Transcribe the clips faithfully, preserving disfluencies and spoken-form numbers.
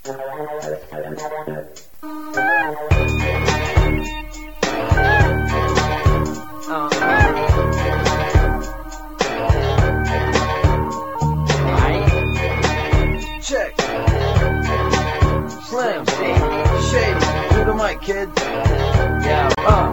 Check. Slim, Shady, do the mic, kid. Yeah, uh.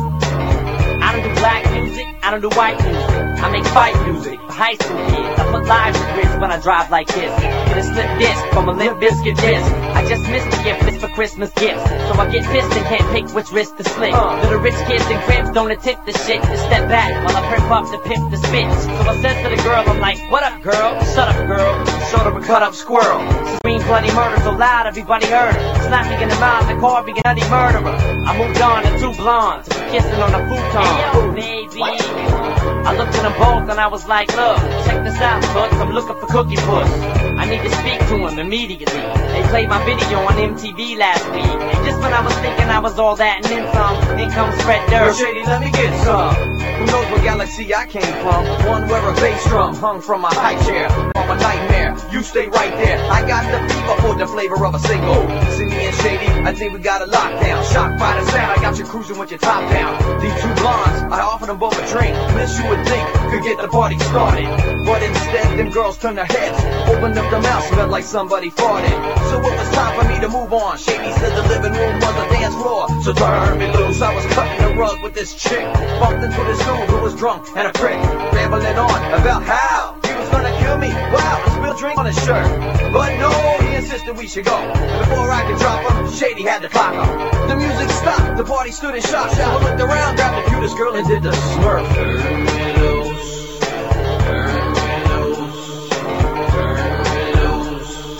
I don't do black music, I don't do white music. I make fight music for high school kids. I put lives at risk when I drive like this. Get a slip disc from a Limp Bizkit disc. I just missed the gift list for Christmas gifts, so I get pissed and can't pick which wrist to slit. Uh. Little rich kids and cribs don't attempt the shit. Just step back while I prep up to pimp the spit. So I said to the girl, I'm like, what up, girl? Shut up, girl. Sort of a cut up squirrel. Scream bloody murder so loud everybody heard her. Slap me in the mouth, the car being a nutty murderer. I moved on to two blondes, kissing on a futon. Hey, yo, baby. I looked at them both and I was like, look, check this out, Toots, I'm looking for Cookie Puss. I need to speak to him immediately. They played my video on M T V last week, and just when I was thinking I was all that and then some, then comes Fred Durst. Yo, Shady, let me get some. Who knows what galaxy I came from? One where a bass drum hung from my high chair. I'm a nightmare, you stay right there. I got the fever for the flavor of a single. See me and Shady, I think we got a lockdown. Shocked by the sound, I got you cruising with your top down. These two blondes, I offered them both a drink. This you would think could get the party started, but instead them girls turned their heads, opened up their mouths, smelled like somebody farted. So it was time for me to move on. Shady said the living room was a dance floor, so turn me loose. I was cutting the rug with this chick, bumped into this dude who was drunk and a prick, rambling on about how he was gonna kill me. Wow, I spilled drink on his shirt, but no, he insisted we should go. And before I could drop him, Shady had the clock on. The music stopped, the party stood in shock. So I looked around, grabbed the cutest girl and did the smurf. Turn me loose, turn me loose, turn me loose.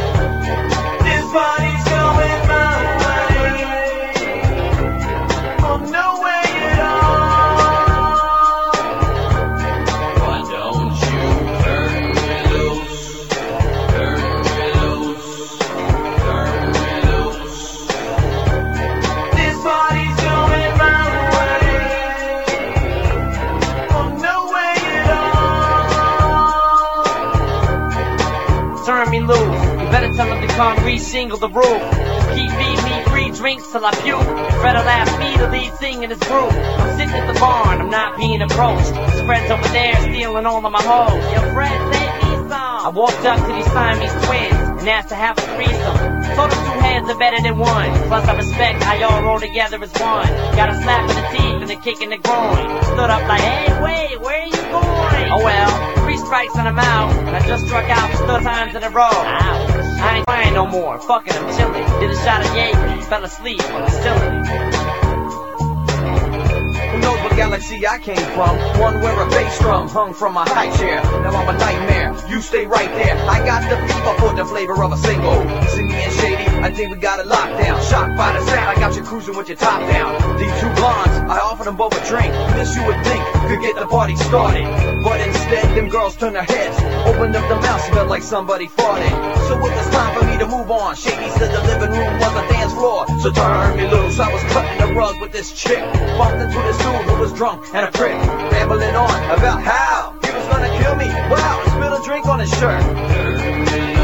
This party's going my way. Oh, no way at all. Why don't you turn me loose, turn me loose, turn me loose. This party's going my way. Oh, no way at all. Turn me loose. You better tell them to come re-shingle the roof. Just keep feeding me free drinks till I puke. And Fred will ask me to lead sing in his group. I'm sitting at the bar and I'm not being approached. His Fred's over there stealing all of my hoes. Yo, Fred, save me some. I walked up to these Siamese twins and asked to have a threesome. Told them two hands are better than one. Plus I respect how y'all roll together as one. Got a slap in the teeth and a kick in the groin. Stood up like, hey, wait, where are you going? Oh well, three strikes and I'm out. And I just struck out for three times in a row. Ouch. I ain't crying no more. Fucking, I'm chilling. Did a shot of Jaeger. Fell asleep on the ceiling. Who knows what galaxy I came from? One where a bass drum hung from my high chair. Now I'm a nightmare, you stay right there. I got the fever for the flavor of a single. See me and Shady, I think we got it locked down. Shocked by the sound, I got you cruising with your top down. These two blondes, I offered them both a drink. This you would think could get the party started, but instead them girls turned their heads, opened up their mouths, smelled like somebody farted. So it was time for me to move on. Shady said the living room was a dance floor, so turn me loose. I was cutting the rug with this chick, bumped into this dude who was drunk and a prick, rambling on about how he was gonna kill me. Wow, I spilled a drink on his shirt. Turn me loose.